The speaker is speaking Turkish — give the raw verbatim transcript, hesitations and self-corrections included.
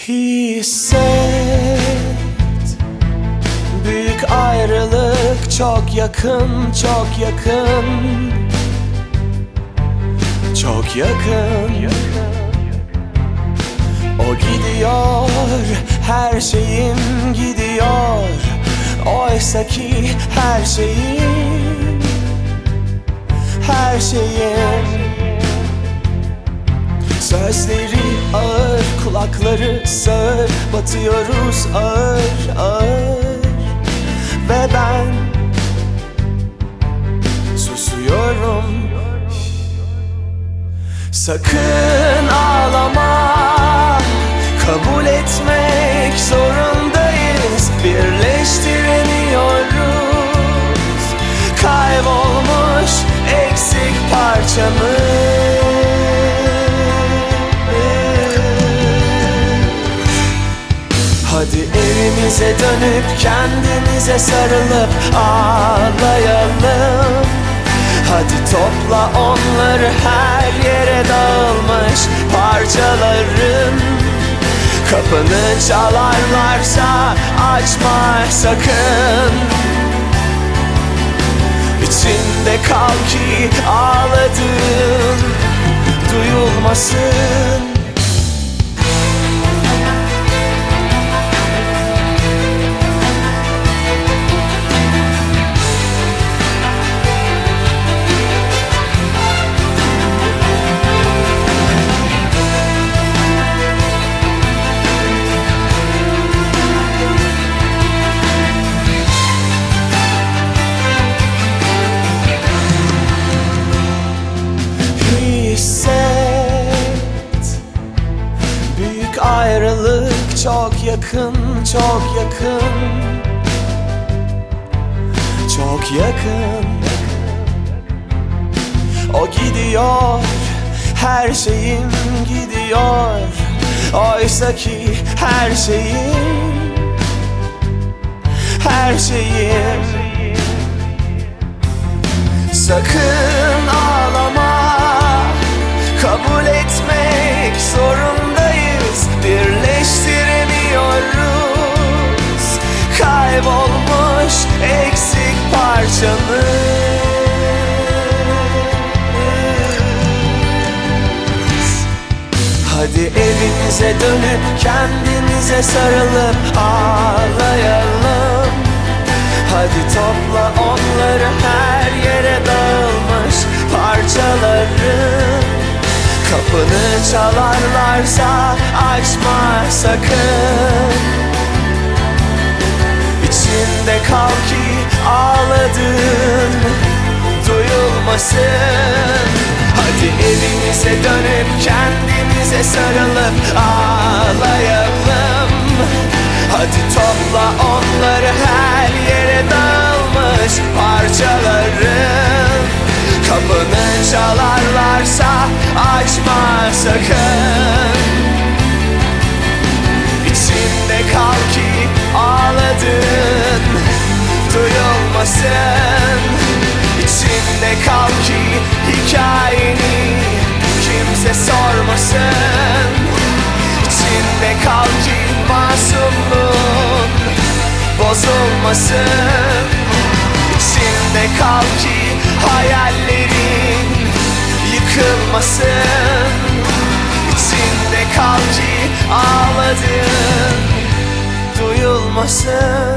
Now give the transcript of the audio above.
Hisset, büyük ayrılık çok yakın, çok yakın, çok yakın. O gidiyor, her şeyim gidiyor. Oysa ki her şeyim, her şeyim. Sözleri ağır, kulakları sağır, batıyoruz ağır ağır. Ve ben susuyorum. Sakın ağlama, kabul etmek zorundayız. Birleştiremiyoruz kaybolmuş eksik parçamız. Hadi evimize dönüp kendimize sarılıp ağlayalım. Hadi topla onları, her yere dağılmış parçaların. Kapını çalarlarsa açma sakın. İçinde kal ki ağladığın duyulmasın. Ayrılık çok yakın, çok yakın, çok yakın. O gidiyor, her şeyim gidiyor. Oysa ki her şeyim, her şeyim. Sakın ağlama, kabul etmek zorundayız. Birleştiremiyoruz kaybolmuş eksik parçamız. Hadi evimize dönüp kendimize sarılıp ağlayalım. Hadi topla onları, her yere dağılmış parçaların. Kapını çalarlarsa açma sakın. İçinde kal ki ağladığın duyulmasın. Hadi evimize dönüp kendimize sarılıp ağlayalım. Hadi topla onları, her yere dağılmış parçaların. Kapını çalarlarsa açma sakın. İçinde kal ki ağladığın duyulmasın. İçinde kal ki hikayeni kimse sormasın. İçinde kal ki masumluğun bozulmasın. İçinde kal ki hayallerin yıkılmasın. İçinde kal ki ağladığın duyulmasın.